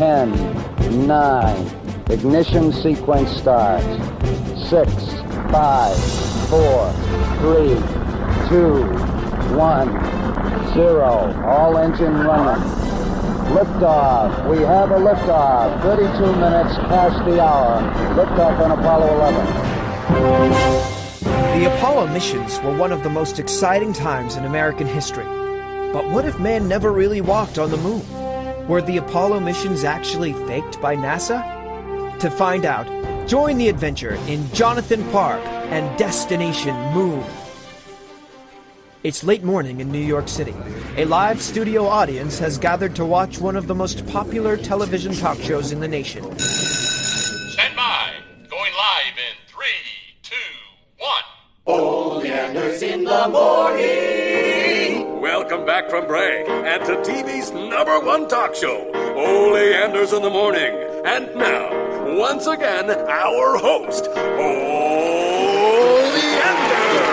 10, 9. Ignition sequence starts. 6, 5, 4, 3, 2, 1, 0. All engine running. Liftoff. We have a liftoff. 32 minutes past the hour. Liftoff on Apollo 11. The Apollo missions were one of the most exciting times in American history. But what if man never really walked on the moon? Were the Apollo missions actually faked by NASA? To find out, join the adventure in Jonathan Park and Destination Moon. It's late morning in New York City. A live studio audience has gathered to watch one of the most popular television talk shows in the nation. Stand by. Going live in 3, 2, 1. Ole Anders in the morning. Welcome back from break and to TV's #1 talk show, Ole Anders in the morning. And now, once again, our host, Ole Anders.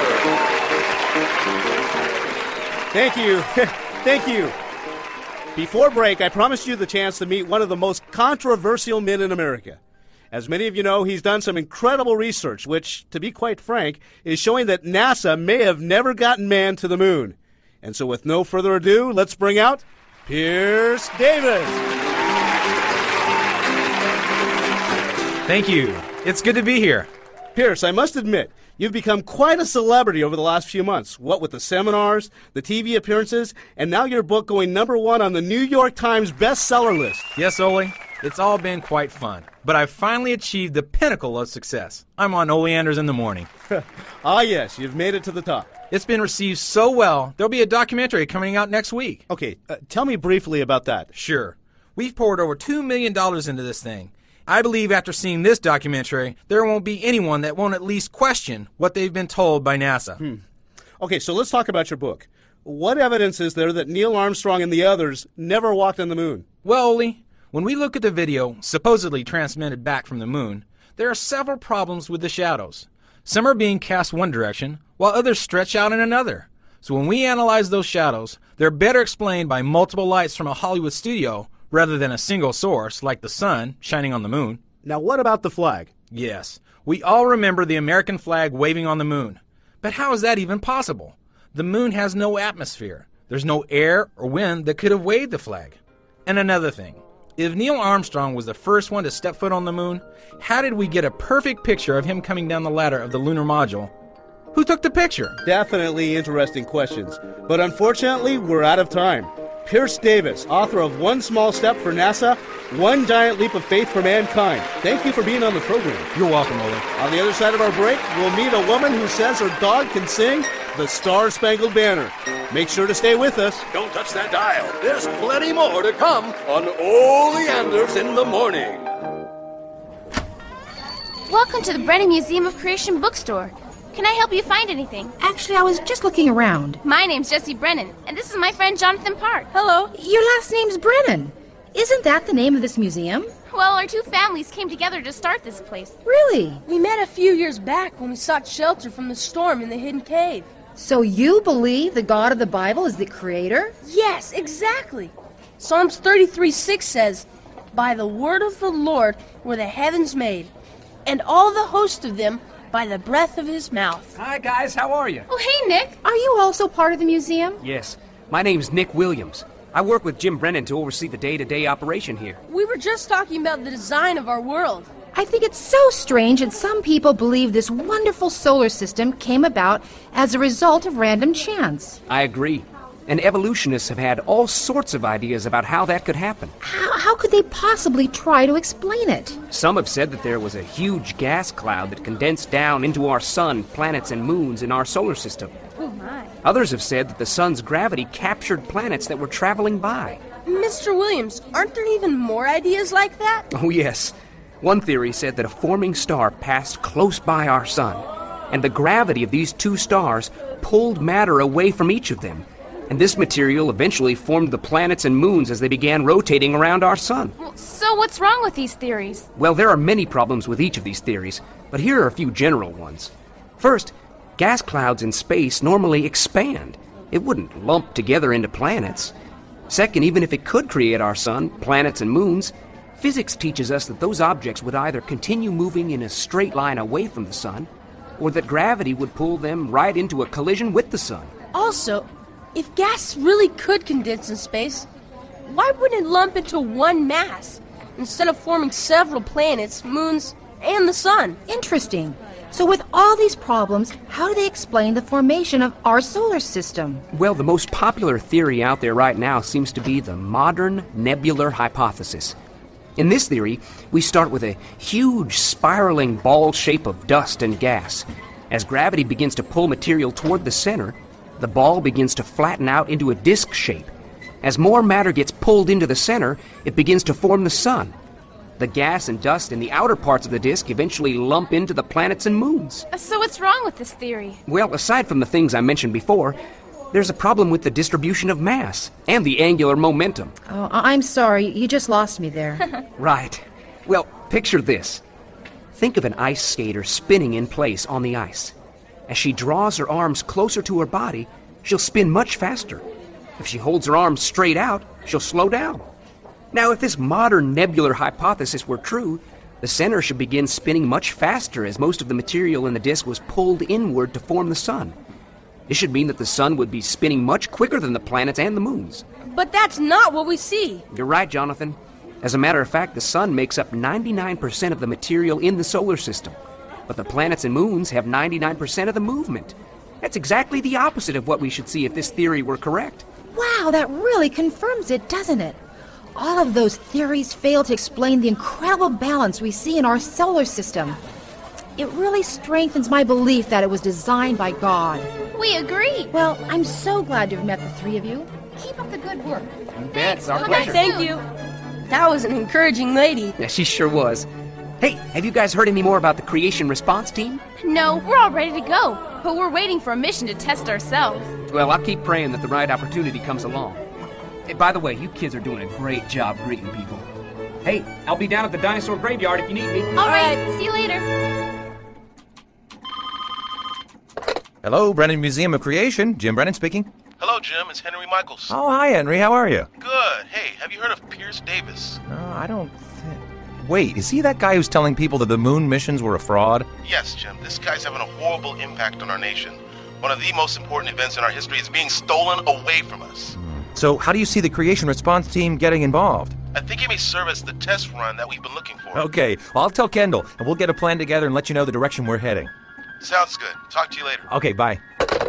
Thank you. Thank you. Before break, I promised you the chance to meet one of the most controversial men in America. As many of you know, he's done some incredible research, which, to be quite frank, is showing that NASA may have never gotten man to the moon. And so with no further ado, let's bring out Pierce Davis. Thank you. It's good to be here. Pierce, I must admit, you've become quite a celebrity over the last few months, what with the seminars, the TV appearances, and now your book going #1 on the New York Times bestseller list. Yes, Ole, it's all been quite fun, but I've finally achieved the pinnacle of success. I'm on Ole Anders in the morning. Ah, yes, you've made it to the top. It's been received so well, there'll be a documentary coming out next week. Okay, tell me briefly about that. Sure. We've poured over $2 million into this thing. I believe after seeing this documentary, there won't be anyone that won't at least question what they've been told by NASA. Okay, so let's talk about your book. What evidence is there that Neil Armstrong and the others never walked on the moon? Well, Ole, when we look at the video supposedly transmitted back from the moon, there are several problems with the shadows. Some are being cast one direction, while others stretch out in another. So when we analyze those shadows, they're better explained by multiple lights from a Hollywood studio rather than a single source like the sun shining on the moon. Now what about the flag? Yes, we all remember the American flag waving on the moon. But how is that even possible? The moon has no atmosphere. There's no air or wind that could have waved the flag. And another thing, if Neil Armstrong was the first one to step foot on the moon, how did we get a perfect picture of him coming down the ladder of the lunar module? Who took the picture? Definitely interesting questions. But unfortunately, we're out of time. Pierce Davis, author of One Small Step for NASA, One Giant Leap of Faith for Mankind. Thank you for being on the program. You're welcome, Ole. On the other side of our break, we'll meet a woman who says her dog can sing the Star-Spangled Banner. Make sure to stay with us. Don't touch that dial. There's plenty more to come on Ole Anders in the morning. Welcome to the Brennan Museum of Creation bookstore. Can I help you find anything? Actually, I was just looking around. My name's Jessie Brennan, and this is my friend Jonathan Park. Hello. Your last name's Brennan. Isn't that the name of this museum? Well, our two families came together to start this place. Really? We met a few years back when we sought shelter from the storm in the hidden cave. So you believe the God of the Bible is the creator? Yes, exactly. Psalms 33:6 says, "By the word of the Lord were the heavens made, and all the host of them by the breath of his mouth." Hi, guys. How are you? Oh, hey, Nick. Are you also part of the museum? Yes. My name's Nick Williams. I work with Jim Brennan to oversee the day-to-day operation here. We were just talking about the design of our world. I think it's so strange that some people believe this wonderful solar system came about as a result of random chance. I agree. And evolutionists have had all sorts of ideas about how that could happen. How could they possibly try to explain it? Some have said that there was a huge gas cloud that condensed down into our sun, planets, and moons in our solar system. Oh, my. Others have said that the sun's gravity captured planets that were traveling by. Mr. Williams, aren't there even more ideas like that? Oh, yes. One theory said that a forming star passed close by our sun, and the gravity of these two stars pulled matter away from each of them. And this material eventually formed the planets and moons as they began rotating around our sun. So what's wrong with these theories? Well, there are many problems with each of these theories, but here are a few general ones. First, gas clouds in space normally expand. It wouldn't lump together into planets. Second, even if it could create our sun, planets, and moons, Physics teaches us that those objects would either continue moving in a straight line away from the sun, or that gravity would pull them right into a collision with the sun. Also, if gas really could condense in space, why wouldn't it lump into one mass instead of forming several planets, moons, and the sun? Interesting. So with all these problems, how do they explain the formation of our solar system? Well, the most popular theory out there right now seems to be the modern nebular hypothesis. In this theory, we start with a huge spiraling ball shape of dust and gas. As gravity begins to pull material toward the center, the ball begins to flatten out into a disk shape. As more matter gets pulled into the center, it begins to form the sun. The gas and dust in the outer parts of the disk eventually lump into the planets and moons. So what's wrong with this theory? Well, aside from the things I mentioned before, there's a problem with the distribution of mass and the angular momentum. Oh, I'm sorry. You just lost me there. Right. Well, picture this. Think of an ice skater spinning in place on the ice. As she draws her arms closer to her body, she'll spin much faster. If she holds her arms straight out, she'll slow down. Now, if this modern nebular hypothesis were true, the center should begin spinning much faster as most of the material in the disk was pulled inward to form the sun. This should mean that the sun would be spinning much quicker than the planets and the moons. But that's not what we see. You're right, Jonathan. As a matter of fact, the sun makes up 99% of the material in the solar system. But the planets and moons have 99% of the movement. That's exactly the opposite of what we should see if this theory were correct. Wow, that really confirms it, doesn't it? All of those theories fail to explain the incredible balance we see in our solar system. It really strengthens my belief that it was designed by God. We agree. Well, I'm so glad to have met the three of you. Keep up the good work. You bet. It's our Come pleasure. back Thank you. That was an encouraging lady. Yeah, she sure was. Hey, have you guys heard any more about the creation response team? No, we're all ready to go, but we're waiting for a mission to test ourselves. Well, I'll keep praying that the right opportunity comes along. Hey, by the way, you kids are doing a great job greeting people. Hey, I'll be down at the dinosaur graveyard if you need me. All right, see you later. Hello, Brennan Museum of Creation. Jim Brennan speaking. Hello, Jim. It's Henry Michaels. Oh, hi, Henry. How are you? Good. Hey, have you heard of Pierce Davis? No, I don't Wait, is he that guy who's telling people that the moon missions were a fraud? Yes, Jim. This guy's having a horrible impact on our nation. One of the most important events in our history is being stolen away from us. So how do you see the creation response team getting involved? I think it may serve as the test run that we've been looking for. Okay, well, I'll tell Kendall, and we'll get a plan together and let you know the direction we're heading. Sounds good. Talk to you later. Okay, bye.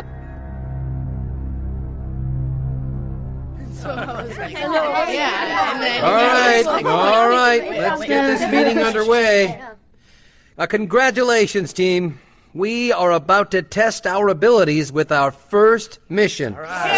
All right, let's get this meeting underway. Congratulations, team. We are about to test our abilities with our first mission.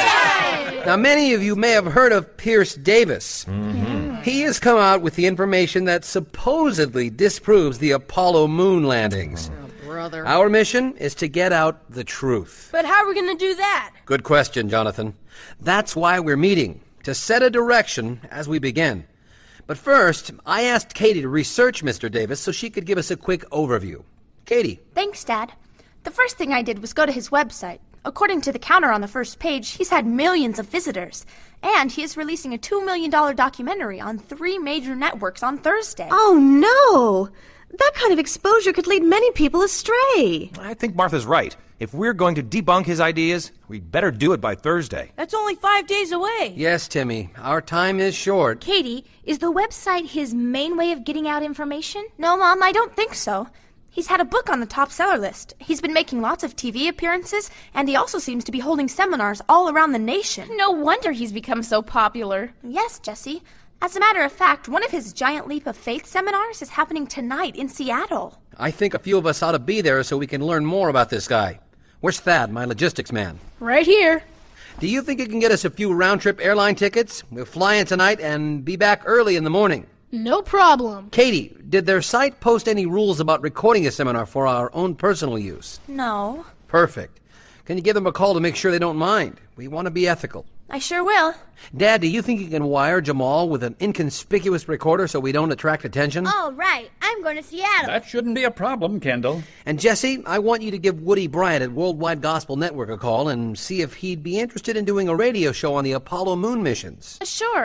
Now, many of you may have heard of Pierce Davis. He has come out with the information that supposedly disproves the Apollo moon landings. Brother. Our mission is to get out the truth. But how are we going to do that? Good question, Jonathan. That's why we're meeting, to set a direction as we begin. But first, I asked Katie to research Mr. Davis so she could give us a quick overview. Katie. Thanks, Dad. The first thing I did was go to his website. According to the counter on the first page, he's had millions of visitors. And he is releasing a $2 million documentary on 3 major networks on Thursday. Oh, no! That kind of exposure could lead many people astray. I think Martha's right. If we're going to debunk his ideas, we'd better do it by Thursday. That's only 5 days away. Yes, Timmy. Our time is short. Katie, is the website his main way of getting out information? No, Mom, I don't think so. He's had a book on the top seller list. He's been making lots of TV appearances, and he also seems to be holding seminars all around the nation. No wonder he's become so popular. Yes, Jessie. As a matter of fact, one of his Giant Leap of Faith seminars is happening tonight in Seattle. I think a few of us ought to be there so we can learn more about this guy. Where's Thad, my logistics man? Right here. Do you think you can get us a few round-trip airline tickets? We'll fly in tonight and be back early in the morning. No problem. Katie, did their site post any rules about recording a seminar for our own personal use? No. Perfect. Can you give them a call to make sure they don't mind? We want to be ethical. I sure will. Dad, do you think you can wire Jamal with an inconspicuous recorder so we don't attract attention? All right, I'm going to Seattle. That shouldn't be a problem, Kendall. And Jesse, I want you to give Woody Bryant at Worldwide Gospel Network a call and see if he'd be interested in doing a radio show on the Apollo moon missions. Sure.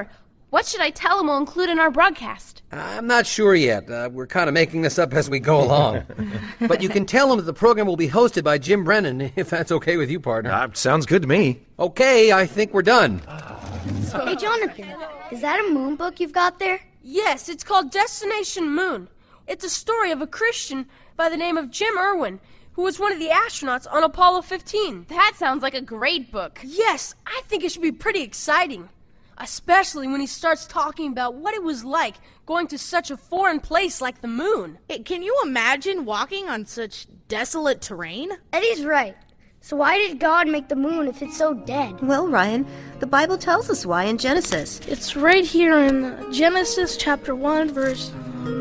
What should I tell him we'll include in our broadcast? I'm not sure yet. We're kind of making this up as we go along. But you can tell him that the program will be hosted by Jim Brennan, if that's okay with you, partner. Sounds good to me. Okay, I think we're done. Hey, Jonathan, is that a moon book you've got there? Yes, it's called Destination Moon. It's a story of a Christian by the name of Jim Irwin, who was one of the astronauts on Apollo 15. That sounds like a great book. Yes, I think it should be pretty exciting. Especially when he starts talking about what it was like going to such a foreign place like the moon. Can you imagine walking on such desolate terrain? Eddie's right. So why did God make the moon if it's so dead? Well, Ryan, the Bible tells us why in Genesis. It's right here in Genesis chapter 1, verse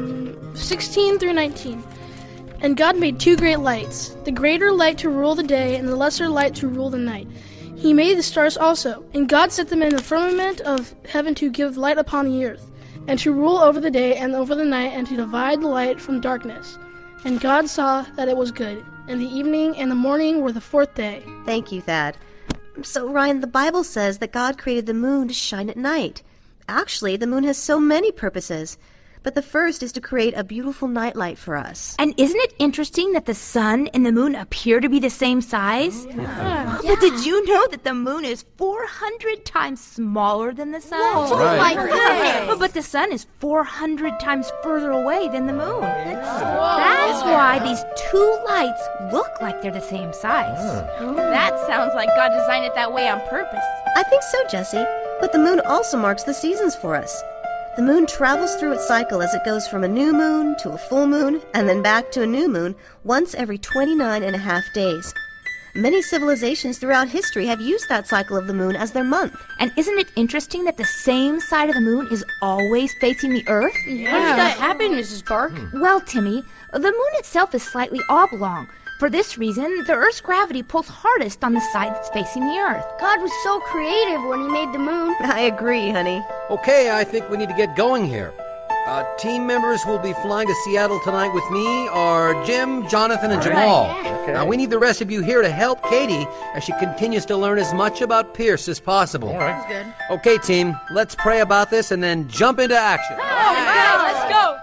16 through 19. And God made two great lights, the greater light to rule the day and the lesser light to rule the night. He made the stars also, and God set them in the firmament of heaven to give light upon the earth, and to rule over the day and over the night, and to divide the light from darkness. And God saw that it was good. And the evening and the morning were the fourth day. Thank you, Thad. So, Ryan, the Bible says that God created the moon to shine at night. Actually, the moon has so many purposes. But the first is to create a beautiful nightlight for us. And isn't it interesting that the sun and the moon appear to be the same size? Yeah. But did you know that the moon is 400 times smaller than the sun? Whoa, right. Oh my goodness. But the sun is 400 times further away than the moon. That's why these two lights look like they're the same size. That sounds like God designed it that way on purpose. I think so, Jesse. But the moon also marks the seasons for us. The moon travels through its cycle as it goes from a new moon to a full moon and then back to a new moon once every 29.5 days. Many civilizations throughout history have used that cycle of the moon as their month. And isn't it interesting that the same side of the moon is always facing the Earth? Yeah. How does that happen, Mrs. Park? Well, Timmy, the moon itself is slightly oblong. For this reason, the Earth's gravity pulls hardest on the side that's facing the Earth. God was so creative when he made the moon. I agree, honey. Okay, I think we need to get going here. Team members who will be flying to Seattle tonight with me are Jim, Jonathan, and Jamal. Yeah. Now, we need the rest of you here to help Katie as she continues to learn as much about Pierce as possible. All right. That's good. Okay, team, let's pray about this and then jump into action. Let's go.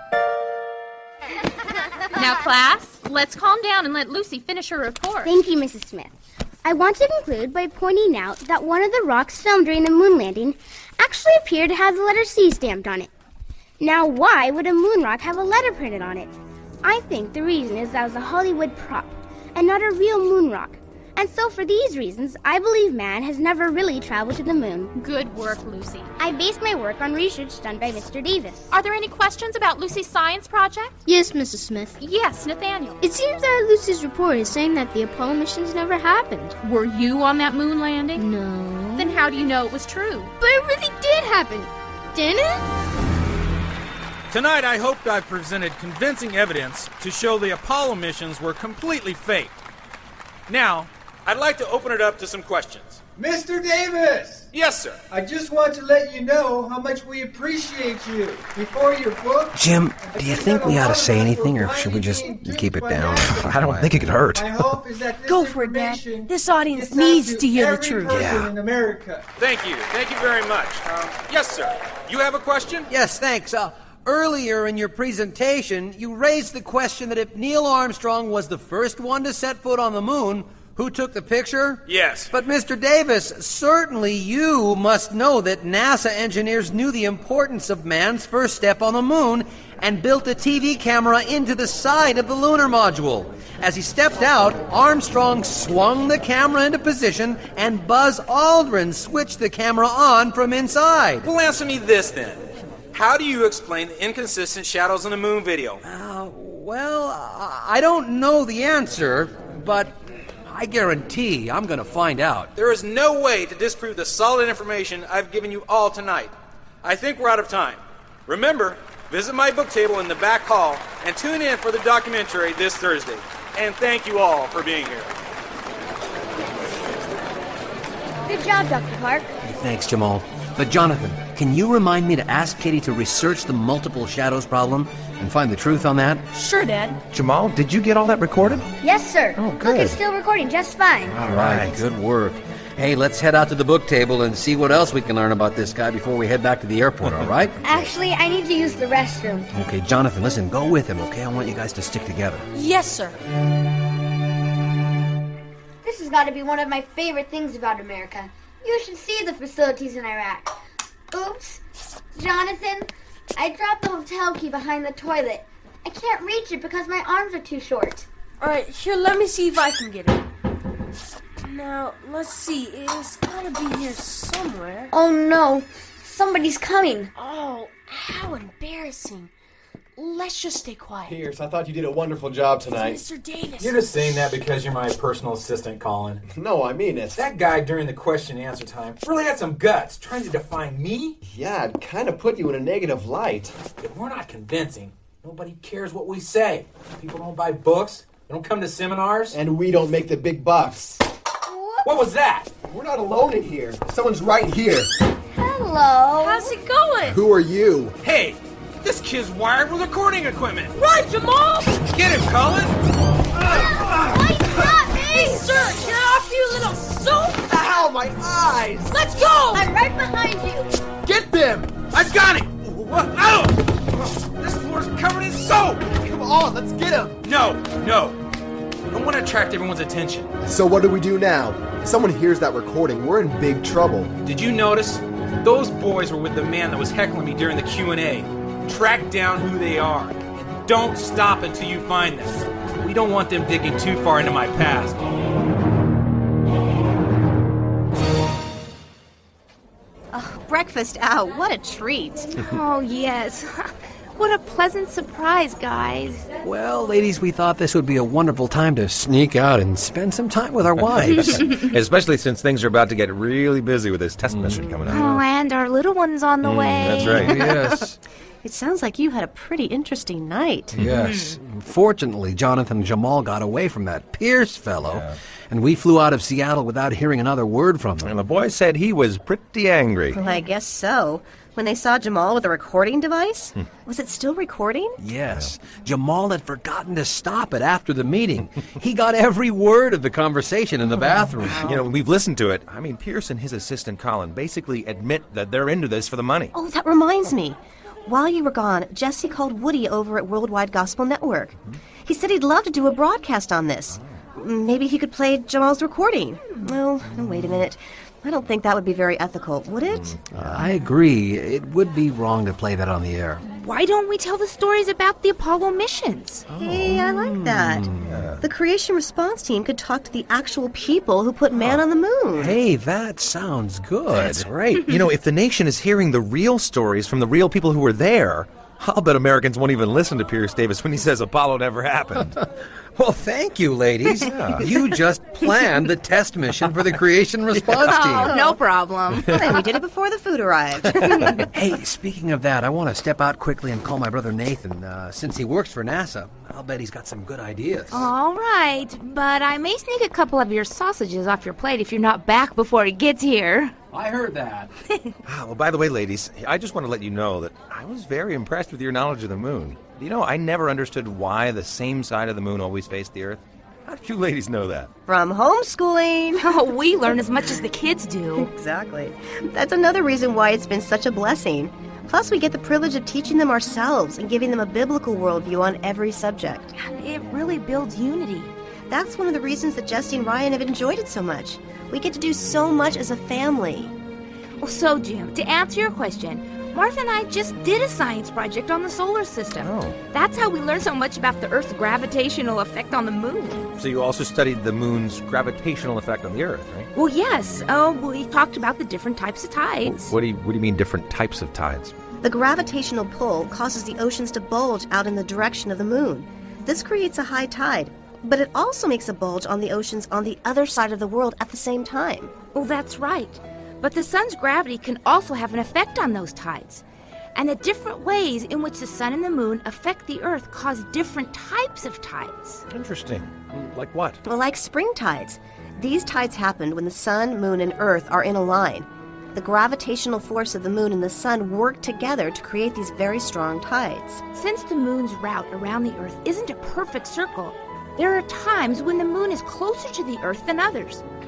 Now, class, let's calm down and let Lucy finish her report. Thank you, Mrs. Smith. I want to conclude by pointing out that one of the rocks filmed during the moon landing actually appeared to have the letter C stamped on it. Now, why would a moon rock have a letter printed on it? I think the reason is that it was a Hollywood prop and not a real moon rock. And so for these reasons, I believe man has never really traveled to the moon. Good work, Lucy. I based my work on research done by Mr. Davis. Are there any questions about Lucy's science project? Yes, Mrs. Smith. Yes, Nathaniel. It seems that Lucy's report is saying that the Apollo missions never happened. Were you on that moon landing? No. Then how do you know it was true? But it really did happen, didn't it? Tonight, I hope I've presented convincing evidence to show the Apollo missions were completely faked. Now, I'd like to open it up to some questions. Mr. Davis! Yes, sir. I just want to let you know how much we appreciate you. Before your book... Jim, do you think we ought to say anything, or should we just keep it down? I don't think it could hurt. My hope is that this Go for it, Dad. This audience needs to hear the truth. Yeah. In America. Thank you. Thank you very much. Yes, sir. You have a question? Yes, thanks. Earlier in your presentation, you raised the question that if Neil Armstrong was the first one to set foot on the moon, who took the picture? Yes. But Mr. Davis, certainly you must know that NASA engineers knew the importance of man's first step on the moon and built a TV camera into the side of the lunar module. As he stepped out, Armstrong swung the camera into position and Buzz Aldrin switched the camera on from inside. Well, answer me this then. How do you explain the inconsistent shadows in the moon video? Well, I don't know the answer, but I guarantee I'm going to find out. There is no way to disprove the solid information I've given you all tonight. I think we're out of time. Remember, visit my book table in the back hall and tune in for the documentary this Thursday. And thank you all for being here. Good job, Dr. Park. Thanks, Jamal. But Jonathan, can you remind me to ask Katie to research the multiple shadows problem and find the truth on that? Sure, Dad. Jamal, did you get all that recorded? Yes, sir. Oh, Look, good. it's still recording just fine. All right. Good work. Hey, let's head out to the book table and see what else we can learn about this guy before we head back to the airport, all right? Actually, I need to use the restroom. Okay, Jonathan, listen, go with him, okay? I want you guys to stick together. Yes, sir. This has got to be one of my favorite things about America. You should see the facilities in Iraq. Oops. Jonathan, I dropped the hotel key behind the toilet. I can't reach it because my arms are too short. All right, here, let me see if I can get it. Now, let's see. It's got to be here somewhere. Oh, no. Somebody's coming. Oh, how embarrassing. Let's just stay quiet. Pierce, I thought you did a wonderful job tonight. It's Mr. Davis. You're just saying that because you're my personal assistant, Colin. No, I mean it. That guy during the question and answer time really had some guts, trying to define me. Yeah, it kind of put you in a negative light. If we're not convincing, nobody cares what we say. People don't buy books. They don't come to seminars. And we don't make the big bucks. What was that? We're not alone in here. Someone's right here. Hello. How's it going? Who are you? Hey, this kid's wired with recording equipment. Run, Jamal! Get him, Colin! Wait, stop me! Hey, sir, get off, you little soap! Ow, my eyes! Let's go! I'm right behind you. Get them! I've got him! What? Ow! This floor's covered in soap! Come on, let's get him! No. I don't want to attract everyone's attention. So what do we do now? If someone hears that recording, we're in big trouble. Did you notice? Those boys were with the man that was heckling me during the Q&A. Track down who they are. And don't stop until you find them. We don't want them digging too far into my past. Oh, breakfast out. What a treat. Oh, yes. What a pleasant surprise, guys. Well, ladies, we thought this would be a wonderful time to sneak out and spend some time with our wives. Especially since things are about to get really busy with this test mission coming up. Oh, and our little one's on the way. That's right. Yes. It sounds like you had a pretty interesting night. Yes. Fortunately, Jonathan and Jamal got away from that Pierce fellow, and we flew out of Seattle without hearing another word from them. And the boy said he was pretty angry. Well, I guess so. When they saw Jamal with a recording device? Was it still recording? Yes. Jamal had forgotten to stop it after the meeting. He got every word of the conversation in the bathroom. You know, we've listened to it. I mean, Pierce and his assistant Colin basically admit that they're into this for the money. Oh, that reminds me. While you were gone, Jesse called Woody over at Worldwide Gospel Network. He said he'd love to do a broadcast on this. Maybe he could play Jamal's recording. Well, wait a minute. I don't think that would be very ethical, would it? I agree. It would be wrong to play that on the air. Why don't we tell the stories about the Apollo missions? Hey, I like that. The creation response team could talk to the actual people who put man on the moon. Hey, that sounds good. That's right. You know, if the nation is hearing the real stories from the real people who were there, I'll bet Americans won't even listen to Pierce Davis when he says Apollo never happened. Well, thank you, ladies. You just planned the test mission for the creation response team. Oh, no problem. Well, then we did it before the food arrived. Hey, speaking of that, I want to step out quickly and call my brother Nathan. Since he works for NASA, I'll bet he's got some good ideas. All right, but I may sneak a couple of your sausages off your plate if you're not back before he gets here. I heard that. Well, by the way, ladies, I just want to let you know that I was very impressed with your knowledge of the moon. You know, I never understood why the same side of the moon always faced the Earth. How did you ladies know that? From homeschooling. Oh, we learn as much as the kids do. Exactly. That's another reason why it's been such a blessing. Plus, we get the privilege of teaching them ourselves and giving them a biblical worldview on every subject. It really builds unity. That's one of the reasons that Jesse and Ryan have enjoyed it so much. We get to do so much as a family. Well, so, Jim, to answer your question, Martha and I just did a science project on the solar system. Oh. That's how we learned so much about the Earth's gravitational effect on the moon. So you also studied the moon's gravitational effect on the Earth, right? Well, yes. We talked about the different types of tides. What do you mean different types of tides? The gravitational pull causes the oceans to bulge out in the direction of the moon. This creates a high tide, but it also makes a bulge on the oceans on the other side of the world at the same time. Oh, that's right. But the sun's gravity can also have an effect on those tides. And the different ways in which the sun and the moon affect the Earth cause different types of tides. Interesting. Like what? Well, like spring tides. These tides happen when the sun, moon, and Earth are in a line. The gravitational force of the moon and the sun work together to create these very strong tides. Since the moon's route around the Earth isn't a perfect circle, there are times when the moon is closer to the Earth than others.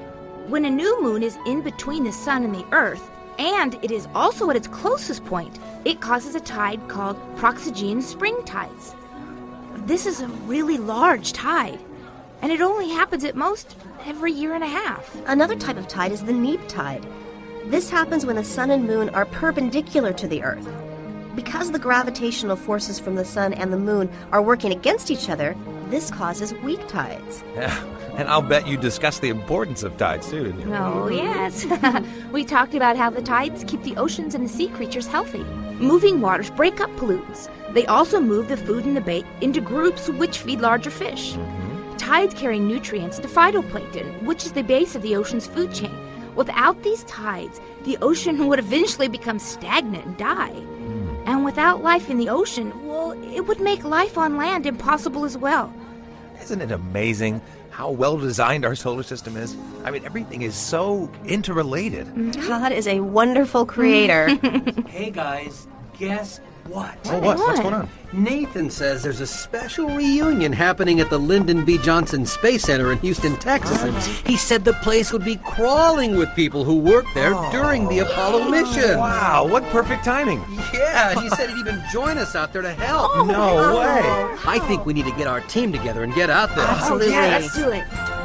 When a new moon is in between the sun and the Earth, and it is also at its closest point, it causes a tide called Proxygean spring tides. This is a really large tide, and it only happens at most every year and a half. Another type of tide is the neap tide. This happens when the sun and moon are perpendicular to the Earth. Because the gravitational forces from the sun and the moon are working against each other, this causes weak tides. Yeah, and I'll bet you discussed the importance of tides, too, didn't you? Oh, yes. We talked about how the tides keep the oceans and the sea creatures healthy. Moving waters break up pollutants. They also move the food and the bait into groups which feed larger fish. Tides carry nutrients to phytoplankton, which is the base of the ocean's food chain. Without these tides, the ocean would eventually become stagnant and die. And without life in the ocean, well, it would make life on land impossible as well. Isn't it amazing how well designed our solar system is? I mean, everything is so interrelated. God is a wonderful creator. Hey guys, guess what? Oh, what? What's going on? Nathan says there's a special reunion happening at the Lyndon B. Johnson Space Center in Houston, Texas, and he said the place would be crawling with people who worked there during the Apollo mission. Wow, what perfect timing. Yeah, and he said he'd even join us out there to help. Oh, no way. I think we need to get our team together and get out there. Absolutely. Yeah, let's do it.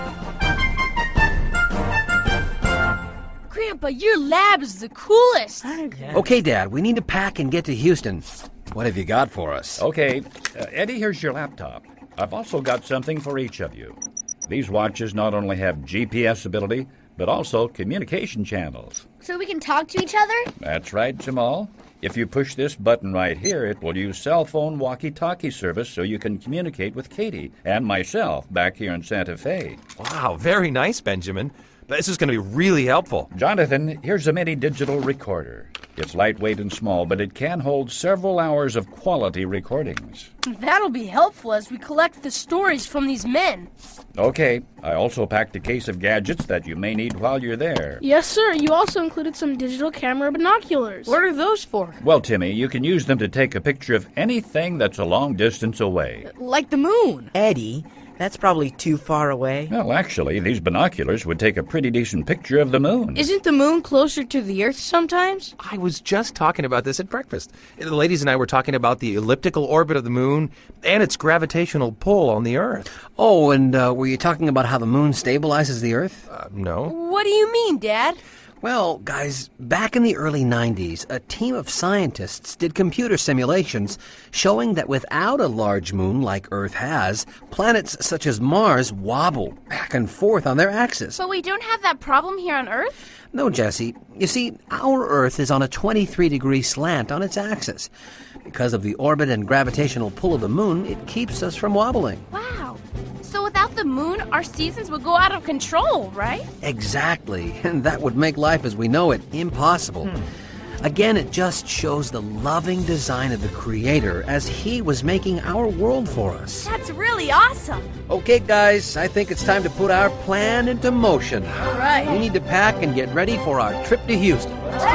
Grandpa, your lab is the coolest. Okay, Dad, we need to pack and get to Houston. What have you got for us? Okay, Eddie, here's your laptop. I've also got something for each of you. These watches not only have GPS ability, but also communication channels. So we can talk to each other? That's right, Jamal. If you push this button right here, it will use cell phone walkie-talkie service so you can communicate with Katie and myself back here in Santa Fe. Wow, very nice, Benjamin. This is going to be really helpful. Jonathan, here's a mini digital recorder. It's lightweight and small, but it can hold several hours of quality recordings. That'll be helpful as we collect the stories from these men. Okay, I also packed a case of gadgets that you may need while you're there. Yes, sir. You also included some digital camera binoculars. What are those for? Well, Timmy, you can use them to take a picture of anything that's a long distance away. Like the moon. Eddie, that's probably too far away. Well, actually, these binoculars would take a pretty decent picture of the moon. Isn't the moon closer to the Earth sometimes? I was just talking about this at breakfast. The ladies and I were talking about the elliptical orbit of the moon and its gravitational pull on the Earth. Oh, and were you talking about how the moon stabilizes the Earth? No. What do you mean, Dad? Well, guys, back in the early 90s, a team of scientists did computer simulations showing that without a large moon like Earth has, planets such as Mars wobble back and forth on their axis. But we don't have that problem here on Earth? No, Jesse. You see, our Earth is on a 23-degree slant on its axis. Because of the orbit and gravitational pull of the moon, it keeps us from wobbling. Wow. So without the moon, our seasons would go out of control, right? Exactly. And that would make life as we know it impossible. Again, it just shows the loving design of the Creator as He was making our world for us. That's really awesome. Okay, guys, I think it's time to put our plan into motion. All right. We need to pack and get ready for our trip to Houston.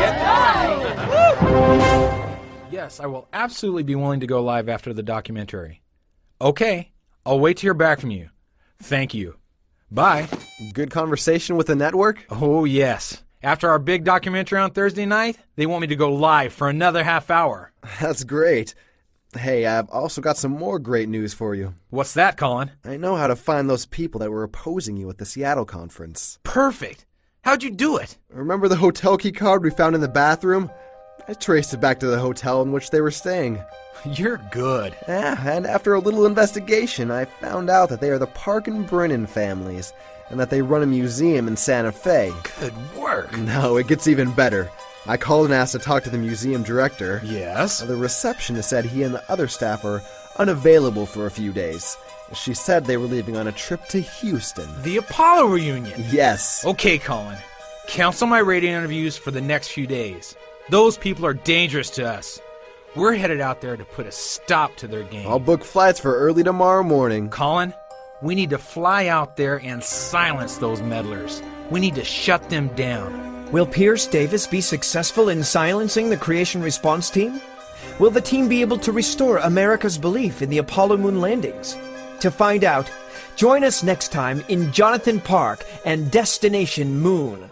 Yes, I will absolutely be willing to go live after the documentary. Okay, I'll wait to hear back from you. Thank you. Bye. Good conversation with the network? Oh, yes. After our big documentary on Thursday night, they want me to go live for another half hour. That's great. Hey, I've also got some more great news for you. What's that, Colin? I know how to find those people that were opposing you at the Seattle conference. Perfect. How'd you do it? Remember the hotel key card we found in the bathroom? I traced it back to the hotel in which they were staying. You're good. Yeah, and after a little investigation, I found out that they are the Park and Brennan families, and that they run a museum in Santa Fe. Good work. No, it gets even better. I called and asked to talk to the museum director. Yes? The receptionist said he and the other staff are unavailable for a few days. She said they were leaving on a trip to Houston. The Apollo reunion? Yes. Okay, Colin. Cancel my radio interviews for the next few days. Those people are dangerous to us. We're headed out there to put a stop to their game. I'll book flights for early tomorrow morning. Colin, we need to fly out there and silence those meddlers. We need to shut them down. Will Pierce Davis be successful in silencing the creation response team? Will the team be able to restore America's belief in the Apollo moon landings? To find out, join us next time in Jonathan Park and Destination Moon.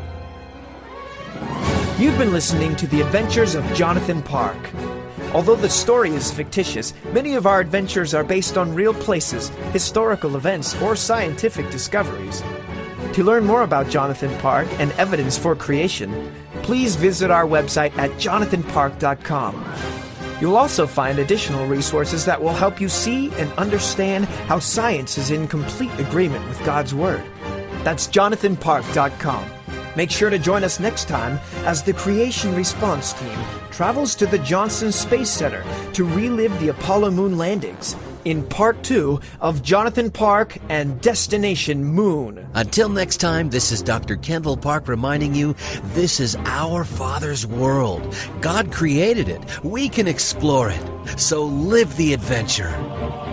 You've been listening to The Adventures of Jonathan Park. Although the story is fictitious, many of our adventures are based on real places, historical events, or scientific discoveries. To learn more about Jonathan Park and evidence for creation, please visit our website at jonathanpark.com. You'll also find additional resources that will help you see and understand how science is in complete agreement with God's Word. That's jonathanpark.com. Make sure to join us next time as the Creation Response Team travels to the Johnson Space Center to relive the Apollo moon landings in Part 2 of Jonathan Park and Destination Moon. Until next time, this is Dr. Kendall Park reminding you this is our Father's world. God created it. We can explore it. So live the adventure.